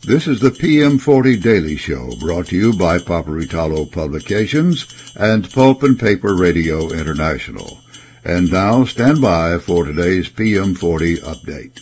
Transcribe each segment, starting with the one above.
This is the PM40 Daily Show, brought to you by Paperitalo Publications and Pulp and Paper Radio International. And now, stand by for today's PM40 update.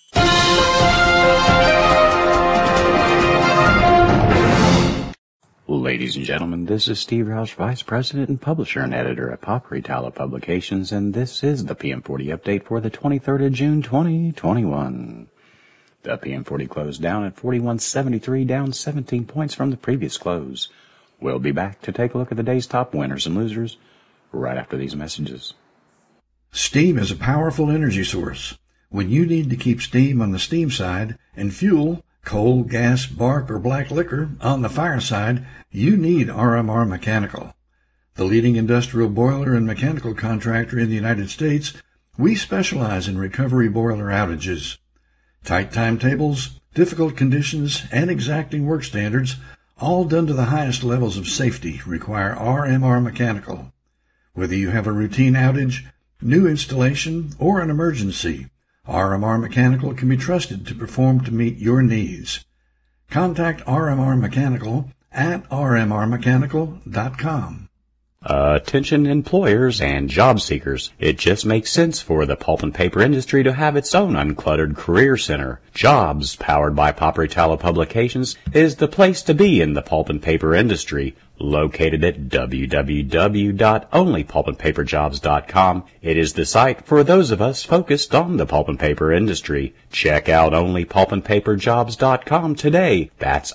Ladies and gentlemen, this is Steve Roush, Vice President and Publisher and Editor at Paperitalo Publications, and this is the PM40 update for the 23rd of June, 2021. The PM40 closed down at 41.73, down 17 points from the previous close. We'll be back to take a look at the day's top winners and losers right after these messages. Steam is a powerful energy source. When you need to keep steam on the steam side and fuel, coal, gas, bark, or black liquor on the fire side, you need RMR Mechanical. The leading industrial boiler and mechanical contractor in the United States, we specialize in recovery boiler outages. Tight timetables, difficult conditions, and exacting work standards, all done to the highest levels of safety, require RMR Mechanical. Whether you have a routine outage, new installation, or an emergency, RMR Mechanical can be trusted to perform to meet your needs. Contact RMR Mechanical at rmrmechanical.com. Attention employers and job seekers. It just makes sense for the pulp and paper industry to have its own uncluttered career center. Jobs, powered by Paperitalo Publications, is the place to be in the pulp and paper industry. Located at www.onlypulpandpaperjobs.com, it is the site for those of us focused on the pulp and paper industry. Check out onlypulpandpaperjobs.com today. That's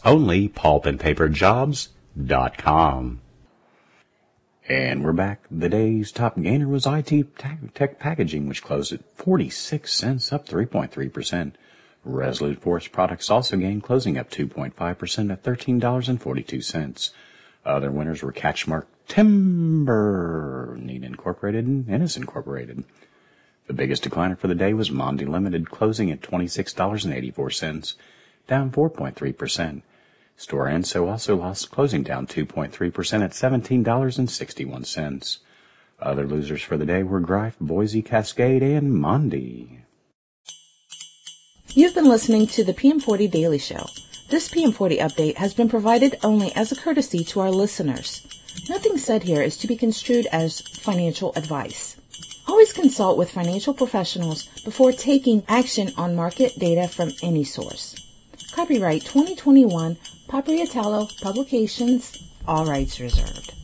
onlypulpandpaperjobs.com. And we're back. The day's top gainer was IT Tech Packaging, which closed at 46 cents, up 3.3%. Resolute Forest Products also gained, closing up 2.5% at $13.42. Other winners were Catchmark Timber, Neat Incorporated, and Ennis Incorporated. The biggest decliner for the day was Mondi Limited, closing at $26.84, down 4.3%. Stora Enso also lost, closing down 2.3% at $17.61. Other losers for the day were Greif, Boise Cascade, and Mondi. You've been listening to the PM40 Daily Show. This PM40 update has been provided only as a courtesy to our listeners. Nothing said here is to be construed as financial advice. Always consult with financial professionals before taking action on market data from any source. Copyright 2021, Paperitalo Publications, all rights reserved.